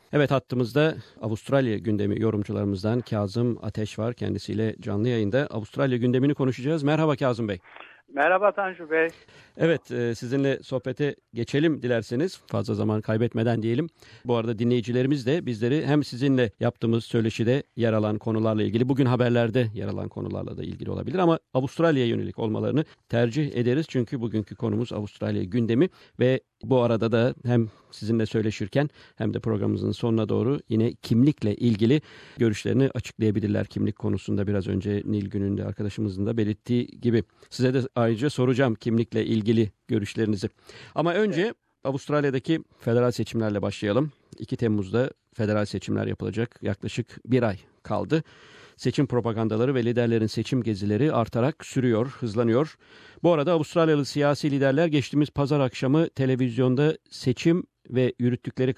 Evet, hattımızda Avustralya gündemi yorumcularımızdan Kazım Ateş var. Kendisiyle canlı yayında Avustralya gündemini konuşacağız. Merhaba Kazım Bey. Merhaba Tanju Bey. Evet, sizinle sohbete geçelim dilerseniz. Fazla zaman kaybetmeden diyelim. Bu arada dinleyicilerimiz de bizleri hem sizinle yaptığımız söyleşide yer alan konularla ilgili, bugün haberlerde yer alan konularla da ilgili olabilir ama Avustralya'ya yönelik olmalarını tercih ederiz. Çünkü bugünkü konumuz Avustralya gündemi ve bu arada da hem sizinle söyleşirken hem de programımızın sonuna doğru yine kimlikle ilgili görüşlerini açıklayabilirler. Kimlik konusunda biraz önce Nilgün'ün de arkadaşımızın da belirttiği gibi. Size de ayrıca soracağım kimlikle ilgili görüşlerinizi. Ama önce Avustralya'daki federal seçimlerle başlayalım. 2 Temmuz'da federal seçimler yapılacak. Yaklaşık bir ay kaldı. Seçim propagandaları ve liderlerin seçim gezileri artarak sürüyor, hızlanıyor. Bu arada Avustralyalı siyasi liderler geçtiğimiz pazar akşamı televizyonda seçim ve yürüttükleri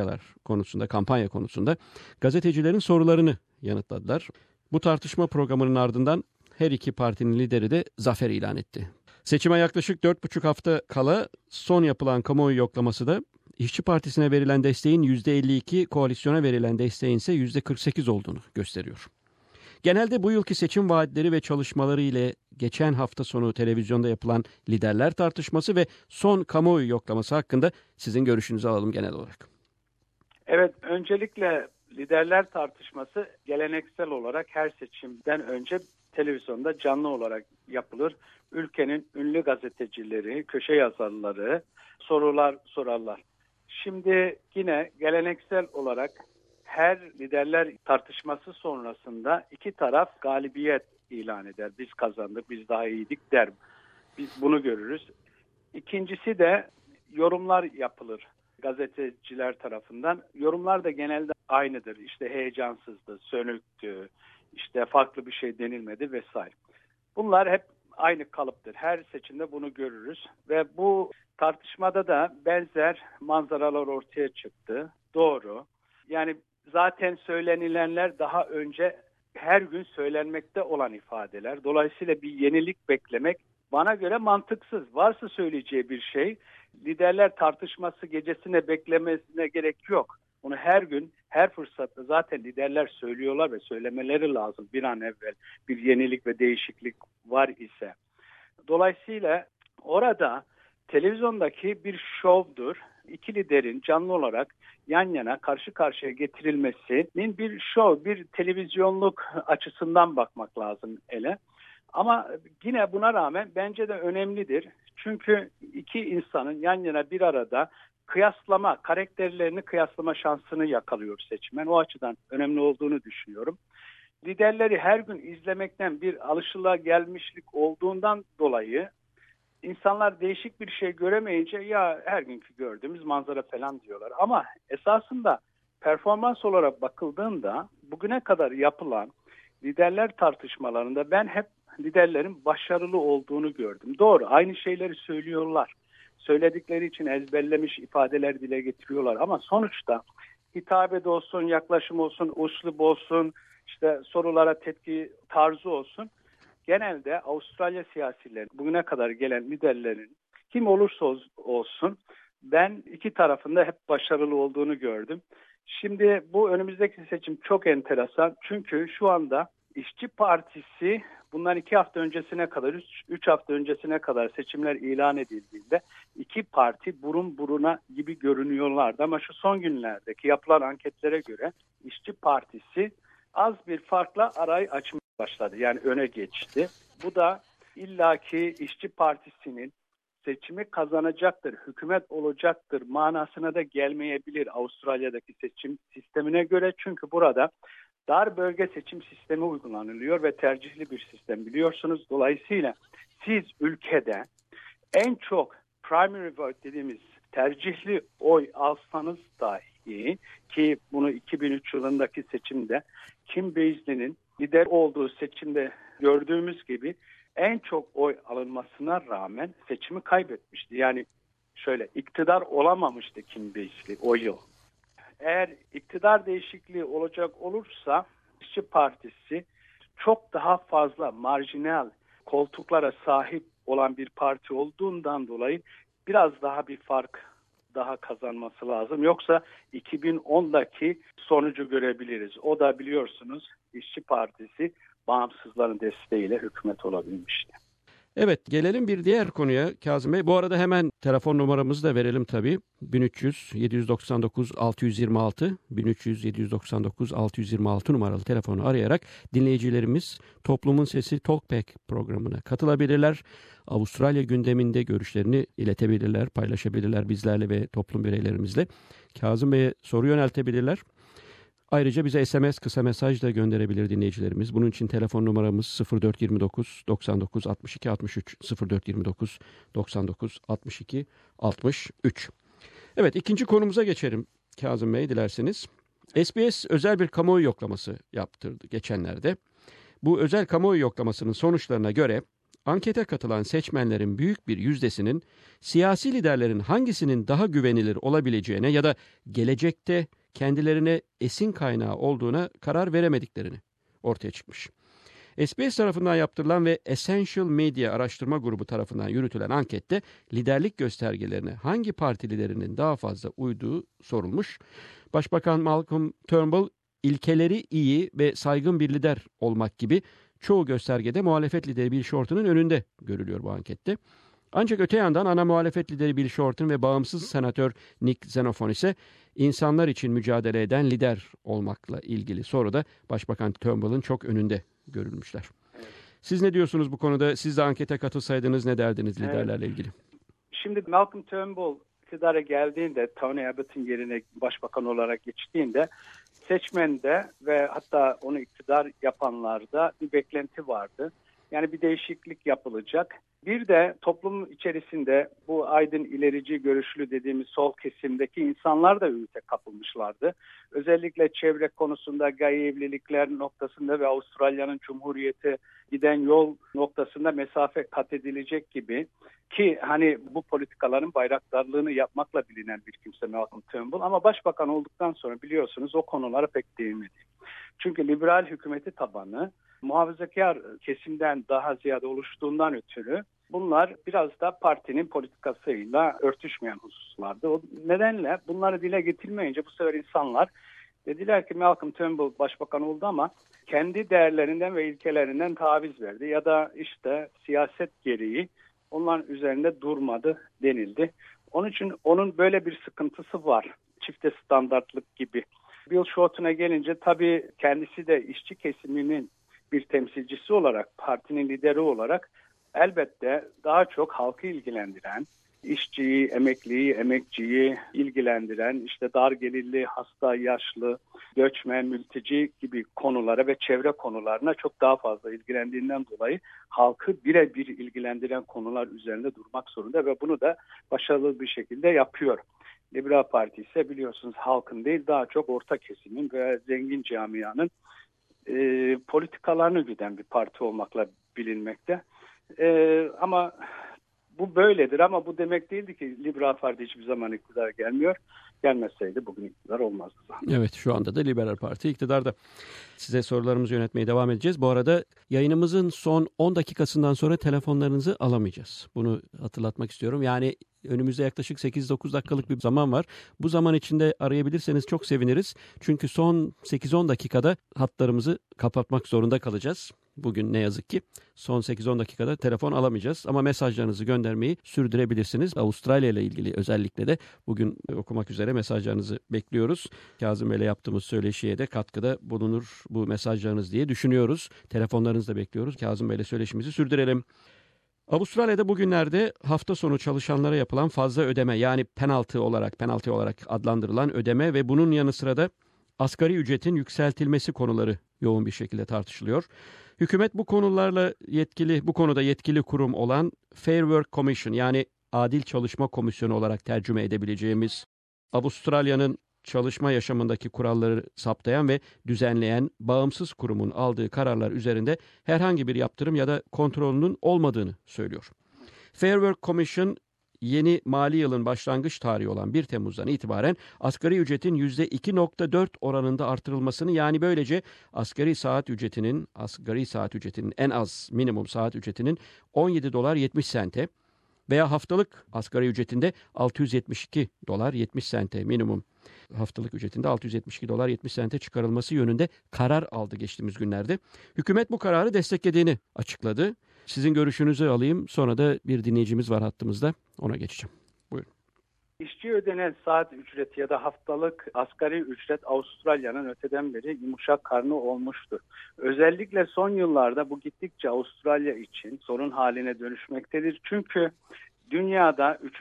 kampanya konusunda gazetecilerin sorularını yanıtladılar. Bu tartışma programının ardından her iki partinin lideri de zafer ilan etti. Seçime yaklaşık 4,5 hafta kala son yapılan kamuoyu yoklaması da İşçi Partisi'ne verilen desteğin %52, koalisyona verilen desteğin ise %48 olduğunu gösteriyor. Genelde bu yılki seçim vaatleri ve çalışmaları ile geçen hafta sonu televizyonda yapılan liderler tartışması ve son kamuoyu yoklaması hakkında sizin görüşünüzü alalım genel olarak. Evet, öncelikle liderler tartışması geleneksel olarak her seçimden önce televizyonda canlı olarak yapılır. Ülkenin ünlü gazetecileri, köşe yazarları sorular sorarlar. Şimdi yine geleneksel olarak her liderler tartışması sonrasında iki taraf galibiyet ilan eder. Biz kazandık, biz daha iyiydik der. Biz bunu görürüz. İkincisi de yorumlar yapılır gazeteciler tarafından. Yorumlar da genelde aynıdır. İşte heyecansızdı, sönüktü, işte farklı bir şey denilmedi vesaire. Bunlar hep aynı kalıptır. Her seçimde bunu görürüz ve bu tartışmada da benzer manzaralar ortaya çıktı. Doğru. Yani zaten söylenilenler daha önce her gün söylenmekte olan ifadeler. Dolayısıyla bir yenilik beklemek bana göre mantıksız. Varsa söyleyeceği bir şey, liderler tartışması gecesine beklemesine gerek yok. Onu her gün, her fırsatta zaten liderler söylüyorlar ve söylemeleri lazım bir an evvel bir yenilik ve değişiklik var ise. Dolayısıyla orada televizyondaki bir şovdur. İki liderin canlı olarak yan yana karşı karşıya getirilmesinin bir şov, bir televizyonluk açısından bakmak lazım ele. Ama yine buna rağmen bence de önemlidir. Çünkü iki insanın yan yana bir arada karakterlerini kıyaslama şansını yakalıyor seçmen. O açıdan önemli olduğunu düşünüyorum. Liderleri her gün izlemekten bir alışılagelmişlik olduğundan dolayı insanlar değişik bir şey göremeyince ya her günkü gördüğümüz manzara falan diyorlar. Ama esasında performans olarak bakıldığında bugüne kadar yapılan liderler tartışmalarında ben hep liderlerin başarılı olduğunu gördüm. Doğru, aynı şeyleri söylüyorlar. Söyledikleri için ezberlemiş ifadeler dile getiriyorlar. Ama sonuçta hitabet olsun, yaklaşım olsun, üslup olsun, işte sorulara tepki tarzı olsun. Genelde Avustralya siyasileri, bugüne kadar gelen liderlerin kim olursa olsun ben iki tarafında hep başarılı olduğunu gördüm. Şimdi bu önümüzdeki seçim çok enteresan. Çünkü şu anda İşçi Partisi bundan 2 hafta öncesine kadar, 3 hafta öncesine kadar seçimler ilan edildiğinde iki parti burun buruna gibi görünüyorlardı. Ama şu son günlerdeki yapılan anketlere göre İşçi Partisi az bir farkla arayı açmaya başladı. Yani öne geçti. Bu da illaki İşçi Partisi'nin seçimi kazanacaktır, hükümet olacaktır manasına da gelmeyebilir Avustralya'daki seçim sistemine göre. Çünkü burada dar bölge seçim sistemi uygulanılıyor ve tercihli bir sistem biliyorsunuz. Dolayısıyla siz ülkede en çok primary vote dediğimiz tercihli oy alsanız dahi, ki bunu 2003 yılındaki seçimde Kim Beazley'nin lider olduğu seçimde gördüğümüz gibi en çok oy alınmasına rağmen seçimi kaybetmişti. Yani şöyle iktidar olamamıştı Kim Beazley o yıl. Eğer iktidar değişikliği olacak olursa İşçi Partisi çok daha fazla marjinal koltuklara sahip olan bir parti olduğundan dolayı biraz daha bir fark daha kazanması lazım. Yoksa 2010'daki sonucu görebiliriz. O da biliyorsunuz İşçi Partisi bağımsızların desteğiyle hükümet olabilmişti. Evet, gelelim bir diğer konuya Kazım Bey. Bu arada hemen telefon numaramızı da verelim tabii. 1300 799 626 1300 799 626 numaralı telefonu arayarak dinleyicilerimiz Toplumun Sesi Talkback programına katılabilirler. Avustralya gündeminde görüşlerini iletebilirler, paylaşabilirler bizlerle ve toplum bireylerimizle. Kazım Bey'e soru yöneltebilirler. Ayrıca bize SMS kısa mesaj da gönderebilir dinleyicilerimiz. Bunun için telefon numaramız 0429 99 62 63 0429 99 62 63. Evet, ikinci konumuza geçelim Kazım Bey dilerseniz. SBS özel bir kamuoyu yoklaması yaptırdı geçenlerde. Bu özel kamuoyu yoklamasının sonuçlarına göre ankete katılan seçmenlerin büyük bir yüzdesinin siyasi liderlerin hangisinin daha güvenilir olabileceğine ya da gelecekte kendilerine esin kaynağı olduğuna karar veremediklerini ortaya çıkmış. SBS tarafından yaptırılan ve Essential Media Araştırma Grubu tarafından yürütülen ankette liderlik göstergelerine hangi parti liderinin daha fazla uyduğu sorulmuş. Başbakan Malcolm Turnbull ilkeleri iyi ve saygın bir lider olmak gibi çoğu göstergede muhalefet lideri Bill Shorten'ın önünde görülüyor bu ankette. Ancak öte yandan ana muhalefet lideri Bill Shorten ve bağımsız senatör Nick Xenophon ise insanlar için mücadele eden lider olmakla ilgili soruda Başbakan Turnbull'ın çok önünde görülmüşler. Evet. Siz ne diyorsunuz bu konuda? Siz de ankete katılsaydınız ne derdiniz liderlerle ilgili? Şimdi Malcolm Turnbull iktidara geldiğinde, Tony Abbott'ın yerine başbakan olarak geçtiğinde seçmende ve hatta onu iktidar yapanlarda bir beklenti vardı. Yani bir değişiklik yapılacak. Bir de toplum içerisinde bu aydın ilerici görüşlü dediğimiz sol kesimdeki insanlar da ümite kapılmışlardı. Özellikle çevre konusunda, gay evlilikler noktasında ve Avustralya'nın Cumhuriyeti giden yol noktasında mesafe kat edilecek gibi ki hani bu politikaların bayraktarlığını yapmakla bilinen bir kimse Malcolm Turnbull ama başbakan olduktan sonra biliyorsunuz o konulara pek değinmedi. Çünkü liberal hükümeti tabanı muhafazakar kesimden daha ziyade oluştuğundan ötürü bunlar biraz da partinin politikasıyla örtüşmeyen hususlardı. O nedenle bunları dile getirmeyince bu sefer insanlar dediler ki Malcolm Turnbull başbakan oldu ama kendi değerlerinden ve ilkelerinden taviz verdi ya da işte siyaset gereği onların üzerinde durmadı denildi. Onun için onun böyle bir sıkıntısı var. Çifte standartlık gibi. Bill Shorten'a gelince tabii kendisi de işçi kesiminin bir temsilcisi olarak, partinin lideri olarak elbette daha çok halkı ilgilendiren, işçiyi, emekliyi, emekçiyi ilgilendiren, işte dar gelirli, hasta, yaşlı, göçmen, mülteci gibi konulara ve çevre konularına çok daha fazla ilgilendiğinden dolayı halkı birebir ilgilendiren konular üzerinde durmak zorunda ve bunu da başarılı bir şekilde yapıyor. Liberal Parti ise biliyorsunuz halkın değil daha çok orta kesimin ve zengin camianın politikalarını güden bir parti olmakla bilinmekte. Ama bu böyledir ama bu demek değildi ki Liberal Parti hiçbir zaman iktidara gelmiyor. Gelmeseydi bugün iktidar olmazdı zaten. Evet, şu anda da Liberal Parti iktidarda. Size sorularımızı yönetmeye devam edeceğiz. Bu arada yayınımızın son 10 dakikasından sonra telefonlarınızı alamayacağız. Bunu hatırlatmak istiyorum. Yani önümüzde yaklaşık 8-9 dakikalık bir zaman var. Bu zaman içinde arayabilirseniz çok seviniriz. Çünkü son 8-10 dakikada hatlarımızı kapatmak zorunda kalacağız. Bugün ne yazık ki son 8-10 dakikada telefon alamayacağız ama mesajlarınızı göndermeyi sürdürebilirsiniz. Avustralya ile ilgili özellikle de bugün okumak üzere mesajlarınızı bekliyoruz. Kazım Bey'le yaptığımız söyleşiye de katkıda bulunur bu mesajlarınız diye düşünüyoruz. Telefonlarınızı da bekliyoruz. Kazım Bey'le söyleşimizi sürdürelim. Avustralya'da bugünlerde hafta sonu çalışanlara yapılan fazla ödeme yani penaltı olarak adlandırılan ödeme ve bunun yanı sıra da asgari ücretin yükseltilmesi konuları yoğun bir şekilde tartışılıyor. Hükümet bu konuda yetkili kurum olan Fair Work Commission yani Adil Çalışma Komisyonu olarak tercüme edebileceğimiz Avustralya'nın çalışma yaşamındaki kuralları saptayan ve düzenleyen bağımsız kurumun aldığı kararlar üzerinde herhangi bir yaptırım ya da kontrolünün olmadığını söylüyor. Fair Work Commission yeni mali yılın başlangıç tarihi olan 1 Temmuz'dan itibaren asgari ücretin %2.4 oranında artırılmasını yani böylece asgari saat ücretinin en az minimum saat ücretinin $17.70 veya haftalık asgari ücretinde 672 dolar 70 sente minimum haftalık ücretinde 672 dolar 70 sente çıkarılması yönünde karar aldı geçtiğimiz günlerde. Hükümet bu kararı desteklediğini açıkladı. Sizin görüşünüzü alayım. Sonra da bir dinleyicimiz var hattımızda. Ona geçeceğim. Buyurun. İşçiye ödenen saat ücreti ya da haftalık asgari ücret Avustralya'nın öteden beri yumuşak karnı olmuştur. Özellikle son yıllarda bu gittikçe Avustralya için sorun haline dönüşmektedir. Çünkü dünyada 3.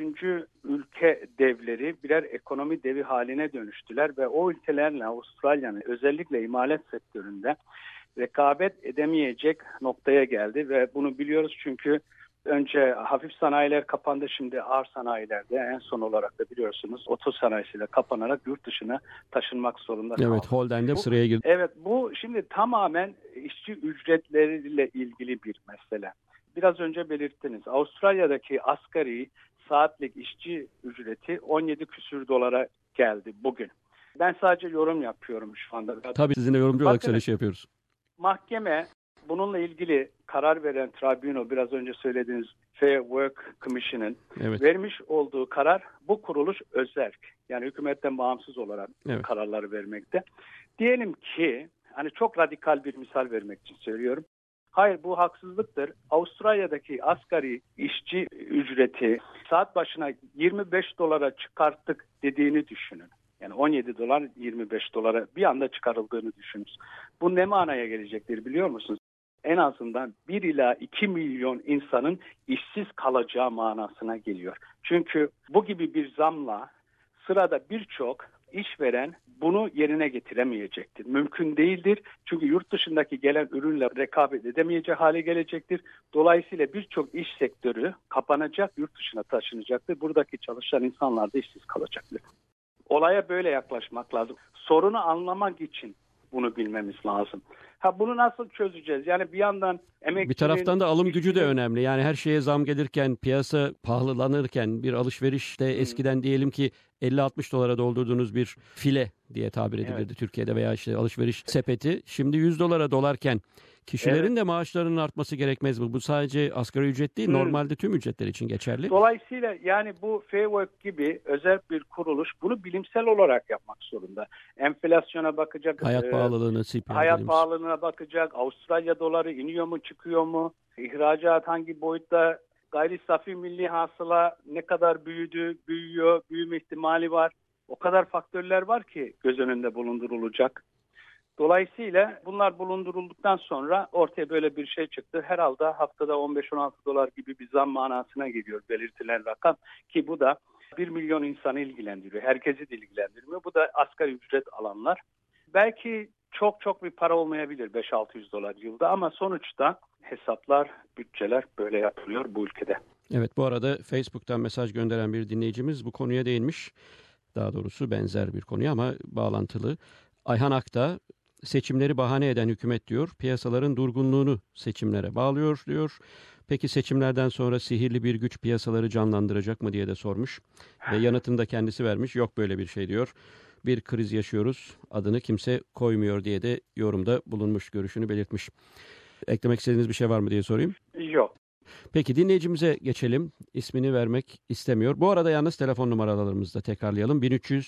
ülke devleri birer ekonomi devi haline dönüştüler ve o ülkelerle Avustralya'nın özellikle imalat sektöründe rekabet edemeyecek noktaya geldi ve bunu biliyoruz çünkü önce hafif sanayiler kapandı, şimdi ağır sanayilerde en son olarak da biliyorsunuz oto sanayisiyle kapanarak yurt dışına taşınmak zorunda kaldı. Evet, Holden'de sıraya girdi. Evet, bu şimdi tamamen işçi ücretleriyle ilgili bir mesele. Biraz önce belirttiniz. Avustralya'daki asgari saatlik işçi ücreti 17 küsür dolara geldi bugün. Ben sadece yorum yapıyorum şu anda. Tabii sizinle yorumcu olarak söyleşi yapıyoruz. Mahkeme bununla ilgili karar veren tribunal, biraz önce söylediğiniz Fair Work Commission'ın vermiş olduğu karar, bu kuruluş özerk. Yani hükümetten bağımsız olarak kararları vermekte. Diyelim ki, hani çok radikal bir misal vermek için söylüyorum. Hayır, bu haksızlıktır. Avustralya'daki asgari işçi ücreti saat başına 25 dolara çıkarttık dediğini düşünün. Yani 17 dolar 25 dolara bir anda çıkarıldığını düşünün. Bu ne manaya gelecektir biliyor musunuz? En azından 1 ila 2 milyon insanın işsiz kalacağı manasına geliyor. Çünkü bu gibi bir zamla sırada birçok işveren bunu yerine getiremeyecektir. Mümkün değildir. Çünkü yurt dışındaki gelen ürünle rekabet edemeyecek hale gelecektir. Dolayısıyla birçok iş sektörü kapanacak, yurt dışına taşınacaktır. Buradaki çalışan insanlar da işsiz kalacaktır. Olaya böyle yaklaşmak lazım. Sorunu anlamak için bunu bilmemiz lazım. Bunu nasıl çözeceğiz? Yani bir yandan emekçinin... Bir taraftan da alım gücü de önemli. Yani her şeye zam gelirken, piyasa pahalanırken bir alışverişte eskiden diyelim ki 50-60 dolara doldurduğunuz bir file diye tabir edilirdi Türkiye'de veya işte alışveriş sepeti. Şimdi 100 dolara dolarken kişilerin de maaşlarının artması gerekmez mi? Bu sadece asgari ücret değil, normalde tüm ücretler için geçerli. Dolayısıyla yani bu Fair Work gibi özel bir kuruluş bunu bilimsel olarak yapmak zorunda. Enflasyona bakacak, hayat pahalılığına, CPI hayat pahalılığına bakacak, Avustralya doları iniyor mu çıkıyor mu, ihracat hangi boyutta, gayri safi milli hasıla ne kadar büyüyor, büyüme ihtimali var. O kadar faktörler var ki göz önünde bulundurulacak. Dolayısıyla bunlar bulundurulduktan sonra ortaya böyle bir şey çıktı. Herhalde haftada 15-16 dolar gibi bir zam manasına geliyor belirtilen rakam. Ki bu da 1 milyon insanı ilgilendiriyor. Herkesi de ilgilendirmiyor. Bu da asgari ücret alanlar. Belki çok bir para olmayabilir 5-600 dolar yılda ama sonuçta hesaplar, bütçeler böyle yapılıyor bu ülkede. Evet, bu arada Facebook'tan mesaj gönderen bir dinleyicimiz bu konuya değinmiş. Daha doğrusu benzer bir konuya ama bağlantılı. Ayhan Akta, seçimleri bahane eden hükümet diyor, piyasaların durgunluğunu seçimlere bağlıyor diyor. Peki seçimlerden sonra sihirli bir güç piyasaları canlandıracak mı diye de sormuş. Ve yanıtını da kendisi vermiş. Yok böyle bir şey diyor. Bir kriz yaşıyoruz, adını kimse koymuyor diye de yorumda bulunmuş, görüşünü belirtmiş. Eklemek istediğiniz bir şey var mı diye sorayım. Yok. Peki dinleyicimize geçelim. İsmini vermek istemiyor. Bu arada yalnız telefon numaralarımızı da tekrarlayalım.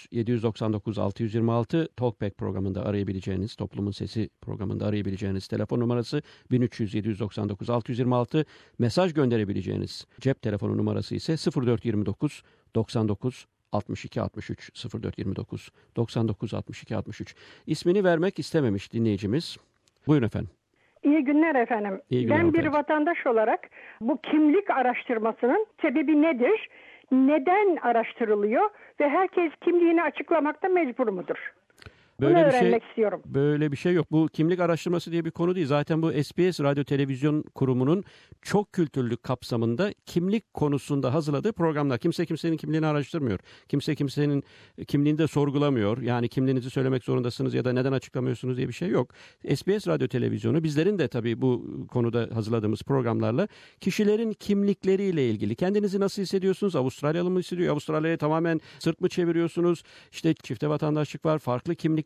1300-799-626 Talkback programında arayabileceğiniz, Toplumun Sesi programında arayabileceğiniz telefon numarası 1300-799-626. Mesaj gönderebileceğiniz cep telefonu numarası ise 0429 99 62 63 0429 99 62 63. İsmini vermek istememiş dinleyicimiz. Buyurun efendim. İyi günler efendim. İyi günler ben bir vatandaş olarak bu kimlik araştırmasının sebebi nedir? Neden araştırılıyor ve herkes kimliğini açıklamakta mecbur mudur? Bunu öğrenmek istiyorum. Böyle bir şey yok. Bu kimlik araştırması diye bir konu değil. Zaten bu SBS Radyo Televizyon Kurumu'nun çok kültürlük kapsamında kimlik konusunda hazırladığı programlar. Kimse kimsenin kimliğini araştırmıyor. Kimse kimsenin kimliğini de sorgulamıyor. Yani kimliğinizi söylemek zorundasınız ya da neden açıklamıyorsunuz diye bir şey yok. SBS Radyo Televizyonu bizlerin de tabii bu konuda hazırladığımız programlarla kişilerin kimlikleriyle ilgili. Kendinizi nasıl hissediyorsunuz? Avustralyalı mı hissediyor? Avustralya'ya tamamen sırt mı çeviriyorsunuz? İşte çifte vatandaşlık var, farklı kimlikler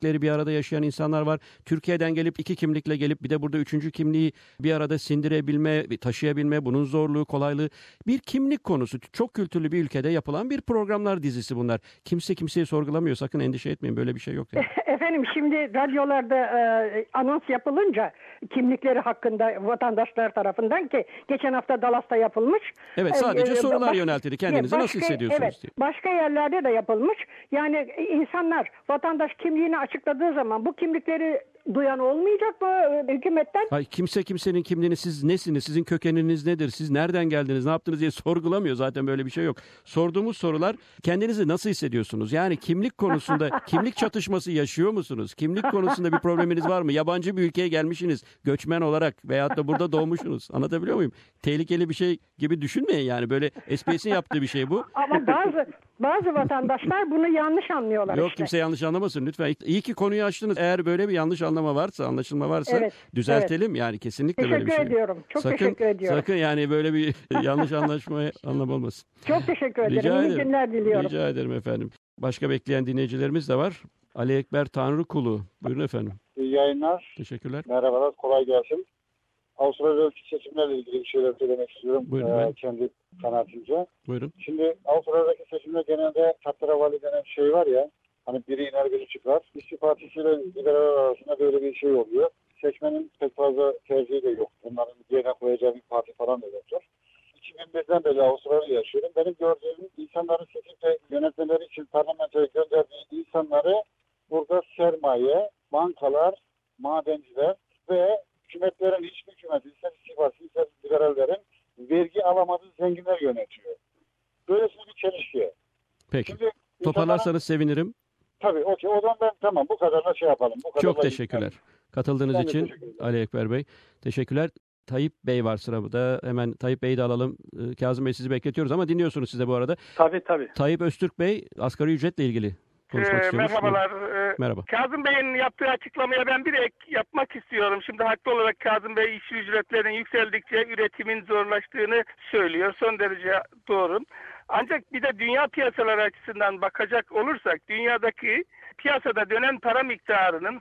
kimlikleri bir arada yaşayan insanlar var. Türkiye'den gelip 2 kimlikle gelip bir de burada 3. kimliği bir arada sindirebilme, taşıyabilme, bunun zorluğu, kolaylığı. Bir kimlik konusu. Çok kültürlü bir ülkede yapılan bir programlar dizisi bunlar. Kimse kimseyi sorgulamıyor. Sakın endişe etmeyin. Böyle bir şey yok yani. Efendim şimdi radyolarda anons yapılınca kimlikleri hakkında vatandaşlar tarafından ki geçen hafta Dallas'ta yapılmış. Evet, sadece sorular yöneltildi. Kendinizi nasıl hissediyorsunuz evet, diye. Başka yerlerde de yapılmış. Yani insanlar vatandaş kimliğini açıkladığı zaman bu kimlikleri duyan olmayacak mı hükümetten? Hayır, kimse kimsenin kimliğini, siz nesiniz, sizin kökeniniz nedir, siz nereden geldiniz, ne yaptınız diye sorgulamıyor. Zaten böyle bir şey yok. Sorduğumuz sorular, kendinizi nasıl hissediyorsunuz? Yani kimlik konusunda kimlik çatışması yaşıyor musunuz? Kimlik konusunda bir probleminiz var mı? Yabancı bir ülkeye gelmişsiniz göçmen olarak veyahut da burada doğmuşsunuz. Anlatabiliyor muyum? Tehlikeli bir şey gibi düşünmeyin yani. Böyle SPS'in yaptığı bir şey bu. Ama bazı vatandaşlar bunu yanlış anlıyorlar. Yok, işte. kimse yanlış anlamasın lütfen. İyi ki konuyu açtınız. Eğer böyle bir yanlış anlaşılma varsa Evet, düzeltelim. Yani kesinlikle böyle bir şey. Teşekkür ediyorum. Çok teşekkür ediyorum. Sakın yani böyle bir yanlış anlam olmasın. Çok teşekkür ederim. Rica İyi ederim. günler diliyorum. Rica ederim efendim. Başka bekleyen dinleyicilerimiz de var. Ali Ekber Tanrıkulu. Buyurun efendim. İyi yayınlar. Teşekkürler. Merhabalar. Kolay gelsin. Avustralya'daki seçimlerle ilgili bir şeyler söylemek istiyorum. Buyurun. Kendi kanaatimce. Buyurun. Şimdi Avustralya'daki seçimde genelde tahteravali denen şey var ya, hani biri iner biri çıkar. İşçi Partisi ile liberal arasında böyle bir şey oluyor. Seçmenin pek fazla tercihi de yok. Onların yerine koyacağı bir parti falan da yoktur. 2001'den beri Avustralya'da yaşıyorum. Benim gördüğüm insanların seçim ve yönetmeleri için parlamentoya gönderdiği insanları burada sermaye, bankalar, madenciler ve hükümetlerin, hiçbir hükümet, ister İşçi Partisi, ister liberallerin vergi alamadığı zenginler yönetiyor. Böylesine bir çelişki. Peki. Şimdi Toparlarsanız sevinirim. tabii, okey. O zaman ben tamam, bu kadarla şey yapalım. Bu kadarla Çok teşekkürler. Katıldığınız Ben de için teşekkür ederim. Ali Ekber Bey. Teşekkürler. Tayyip Bey var sırada. Hemen Tayyip Bey'i de alalım. Kazım Bey, sizi bekletiyoruz ama dinliyorsunuz siz de bu arada. Tabii. Tayyip Öztürk Bey asgari ücretle ilgili konuşmak istiyormuş. Merhabalar. Merhaba. Kazım Bey'in yaptığı açıklamaya ben bir ek yapmak istiyorum. Şimdi haklı olarak Kazım Bey işçi ücretlerinin yükseldikçe üretimin zorlaştığını söylüyor. Son derece doğru. Ancak bir de dünya piyasaları açısından bakacak olursak dünyadaki piyasada dönen para miktarının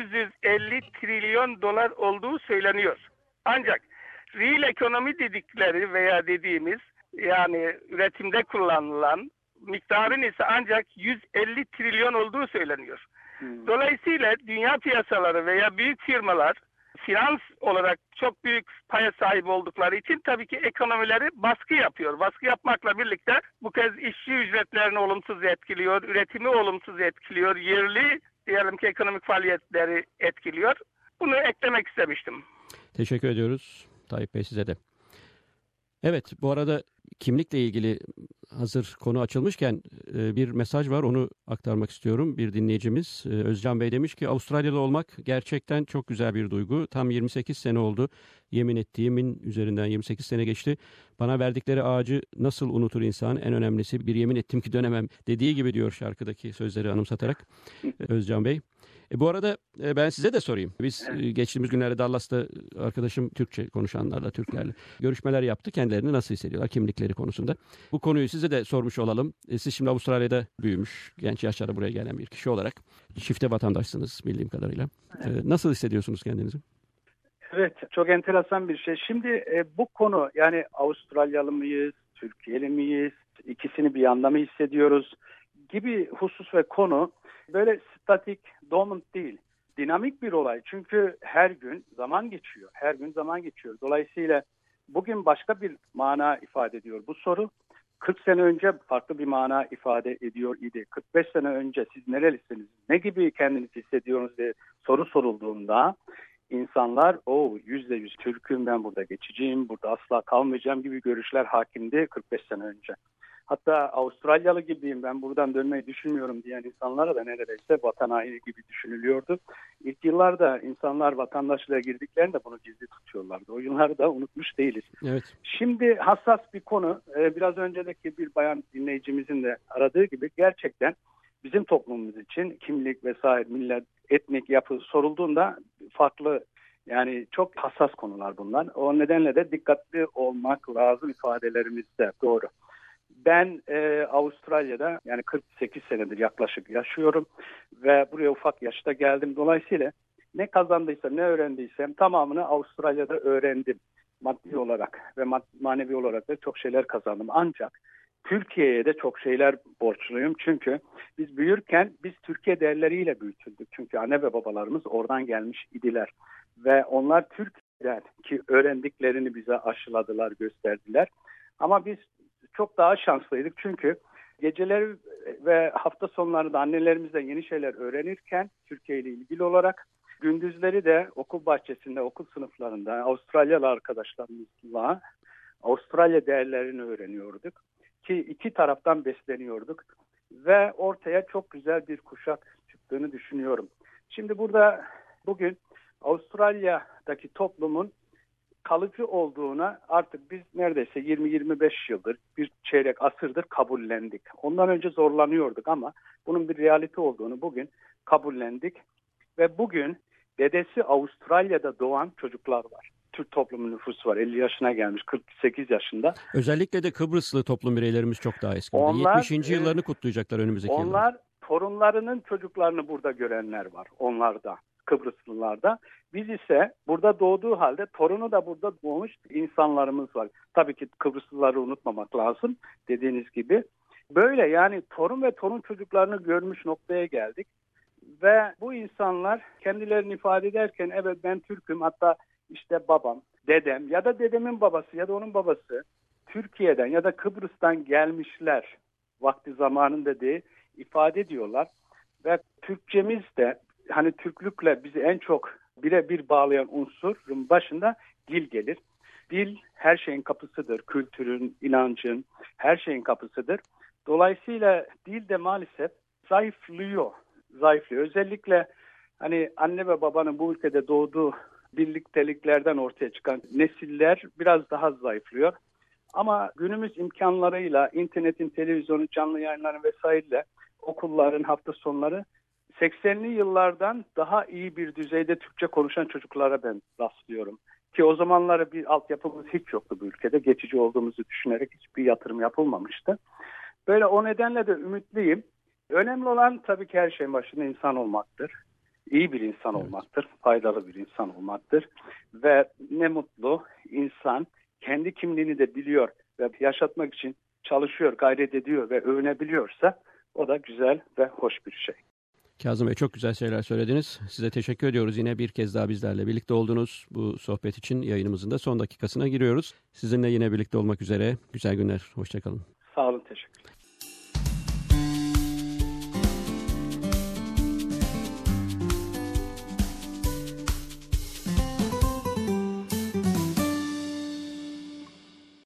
850 trilyon dolar olduğu söyleniyor. Ancak real ekonomi dedikleri veya dediğimiz yani üretimde kullanılan miktarın ise ancak 150 trilyon olduğu söyleniyor. Dolayısıyla dünya piyasaları veya büyük firmalar finans olarak çok büyük paya sahip oldukları için tabii ki ekonomileri baskı yapıyor. Baskı yapmakla birlikte bu kez işçi ücretlerini olumsuz etkiliyor, üretimi olumsuz etkiliyor, yerli diyelim ki ekonomik faaliyetleri etkiliyor. Bunu eklemek istemiştim. Teşekkür ediyoruz Tayyip Bey, size de. Evet, bu arada kimlikle ilgili hazır konu açılmışken bir mesaj var, onu aktarmak istiyorum. Bir dinleyicimiz Özcan Bey demiş ki Avustralyalı olmak gerçekten çok güzel bir duygu. Tam 28 sene oldu. Yemin ettiğimin üzerinden 28 sene geçti. Bana verdikleri ağacı nasıl unutur insan? En önemlisi bir yemin ettim ki dönemem dediği gibi diyor şarkıdaki sözleri anımsatarak Özcan Bey. Bu arada ben size de sorayım. Biz geçtiğimiz günlerde Dallas'ta arkadaşım Türkçe konuşanlarla, Türklerle görüşmeler yaptı. Kendilerini nasıl hissediyorlar kimlikleri konusunda. Bu konuyu size de sormuş olalım. Siz şimdi Avustralya'da büyümüş, genç yaşlarda buraya gelen bir kişi olarak çifte vatandaşsınız bildiğim kadarıyla. Nasıl hissediyorsunuz kendinizi? Evet, çok enteresan bir şey. Şimdi bu konu, yani Avustralyalı mıyız, Türkiye'li miyiz, ikisini bir yanda mı hissediyoruz gibi husus ve konu böyle statik, dormant değil. Dinamik bir olay. Çünkü her gün zaman geçiyor. Her gün zaman geçiyor. Dolayısıyla bugün başka bir mana ifade ediyor bu soru. 40 sene önce farklı bir mana ifade ediyor idi. 45 sene önce siz nerelisiniz, ne gibi kendinizi hissediyorsunuz diye soru sorulduğunda insanlar %100 Türk'üm, ben burada geçeceğim, burada asla kalmayacağım gibi görüşler hakimdi 45 sene önce. Hatta Avustralyalı gibiyim, ben buradan dönmeyi düşünmüyorum diyen insanlara da neredeyse vatan haini gibi düşünülüyordu. İlk yıllarda insanlar vatandaşlığa girdiklerinde bunu gizli tutuyorlardı. O yılları da unutmuş değiliz. Evet. Şimdi hassas bir konu. Biraz önceki bir bayan dinleyicimizin de aradığı gibi gerçekten bizim toplumumuz için kimlik vesaire, millet, etnik yapı sorulduğunda farklı, yani çok hassas konular bunlar. O nedenle de dikkatli olmak lazım ifadelerimizde, doğru. Ben Avustralya'da yani 48 senedir yaklaşık yaşıyorum ve buraya ufak yaşta geldim. Dolayısıyla ne kazandıysam, ne öğrendiysem tamamını Avustralya'da öğrendim. Maddi olarak ve manevi olarak da çok şeyler kazandım. Ancak Türkiye'ye de çok şeyler borçluyum. Çünkü biz büyürken biz Türkiye değerleriyle büyütüldük. Çünkü anne ve babalarımız oradan gelmiş idiler. Ve onlar Türkiye'den ki öğrendiklerini bize aşıladılar, gösterdiler. Ama biz çok daha şanslıydık. Çünkü geceleri ve hafta sonlarında annelerimizden yeni şeyler öğrenirken Türkiye ile ilgili olarak gündüzleri de okul bahçesinde, okul sınıflarında Avustralyalı arkadaşlarımızla Avustralya değerlerini öğreniyorduk. Ki iki taraftan besleniyorduk ve ortaya çok güzel bir kuşak çıktığını düşünüyorum. Şimdi burada bugün Avustralya'daki toplumun kalıcı olduğuna artık biz neredeyse 20-25 yıldır, bir çeyrek asırdır kabullendik. Ondan önce zorlanıyorduk ama bunun bir realite olduğunu bugün kabullendik. Ve bugün dedesi Avustralya'da doğan çocuklar var. Türk toplumu nüfusu var. 50 yaşına gelmiş, 48 yaşında. Özellikle de Kıbrıslı toplum bireylerimiz çok daha eski. Onlar, 70. yıllarını kutlayacaklar önümüzdeki yıllar. Onlar torunlarının çocuklarını burada görenler var. Onlarda, Kıbrıslılarda. Biz ise burada doğduğu halde torunu da burada doğmuş insanlarımız var. Tabii ki Kıbrıslıları unutmamak lazım dediğiniz gibi. Böyle yani torun ve torun çocuklarını görmüş noktaya geldik. Ve bu insanlar kendilerini ifade ederken evet ben Türk'üm, hatta işte babam, dedem ya da dedemin babası ya da onun babası Türkiye'den ya da Kıbrıs'tan gelmişler vakti zamanında diye ifade ediyorlar. Ve Türkçemiz de hani Türklükle bizi en çok birebir bağlayan unsurun başında dil gelir. Dil her şeyin kapısıdır. Kültürün, inancın her şeyin kapısıdır. Dolayısıyla dil de maalesef zayıflıyor. Özellikle hani anne ve babanın bu ülkede doğduğu birlikteliklerden ortaya çıkan nesiller biraz daha zayıflıyor. Ama günümüz imkanlarıyla, internetin, televizyonun, canlı yayınların vesaireyle okulların hafta sonları 80'li yıllardan daha iyi bir düzeyde Türkçe konuşan çocuklara ben rastlıyorum. Ki o zamanları bir altyapımız hiç yoktu bu ülkede. Geçici olduğumuzu düşünerek hiçbir yatırım yapılmamıştı. Böyle o nedenle de ümitliyim. Önemli olan tabii ki her şeyin başında insan olmaktır. İyi bir insan olmaktır, faydalı bir insan olmaktır. Ve ne mutlu insan kendi kimliğini de biliyor ve yaşatmak için çalışıyor, gayret ediyor ve övünebiliyorsa o da güzel ve hoş bir şey. Kazım Bey, çok güzel şeyler söylediniz. Size teşekkür ediyoruz. Yine bir kez daha bizlerle birlikte oldunuz. Bu sohbet için yayınımızın da son dakikasına giriyoruz. Sizinle yine birlikte olmak üzere. Güzel günler. Hoşça kalın. Sağ olun, teşekkürler.